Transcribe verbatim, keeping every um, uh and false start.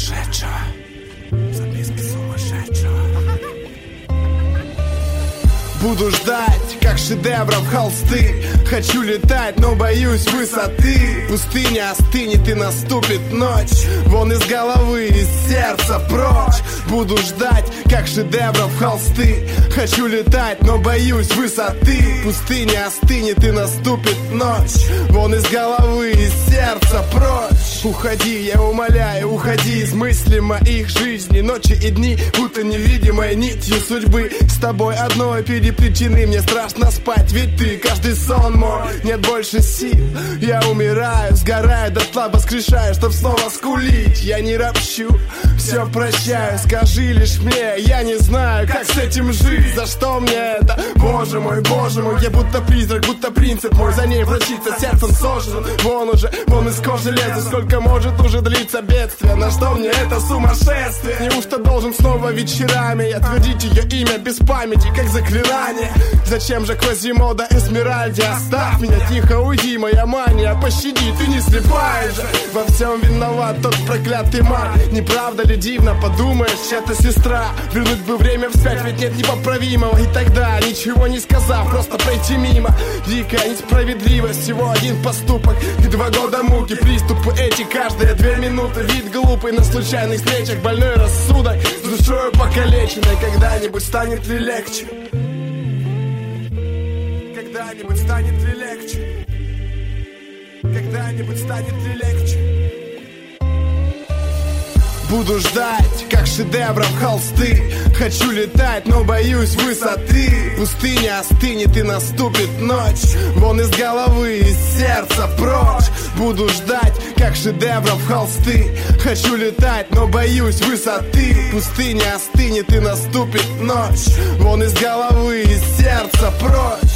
сумасшедшего. Записки сумасшедшего. Буду ждать, как шедевров холсты. Хочу летать, но боюсь высоты. Пустыня остынет и наступит ночь. Вон из головы, из сердца прочь. Буду ждать, как шедевров холсты. Хочу летать, но боюсь высоты. Пустыня остынет и наступит ночь. Вон из головы, из сердца прочь. Уходи, я умоляю, уходи из мыслей моих жизней. Ночи и дни, будто невидимой нитью судьбы. С тобой одной переплетены, мне страшно спать. Ведь ты, каждый сон мой, нет больше сил. Я умираю, сгораю, дотла воскрешаю, чтоб снова скулить. Я не ропщу, все прощаю. Скажи лишь мне, я не знаю, как с этим жить. За что мне это? Боже мой, боже мой, я будто призрак, будто принцип мой. За ней влачится, сердцем сожжен. Вон уже, вон из кожи лезу. Сколько может уже длиться бедствие? На что мне это сумасшествие? Неужто должен снова вечерами я твердить ее имя без памяти, как заклинание? Зачем же Квазимода Эсмеральде? Оставь меня, тихо уйди, моя мания. Пощади, ты не слепая же. Во всем виноват тот проклятый маг. Не правда ли дивно, подумаешь, чья-то сестра? Вернуть бы время вспять, ведь нет непоправимого. И тогда, ничего не сказав, просто пройти мимо. Дикая несправедливость, всего один поступок и два года муки, приступы эти каждые две минуты. Вид глупый на случайных встречах, больной рассудок с душою покалеченной. Когда-нибудь станет ли легче? Когда-нибудь станет ли легче? Когда-нибудь станет ли легче? Буду ждать, как шедевров холсты. Хочу летать, но боюсь высоты. Пустыня остынет и наступит ночь. Вон из головы, из сердца прочь. Буду ждать, как шедевров холсты. Хочу летать, но боюсь высоты. Пустыня остынет и наступит ночь. Вон из головы, из сердца прочь.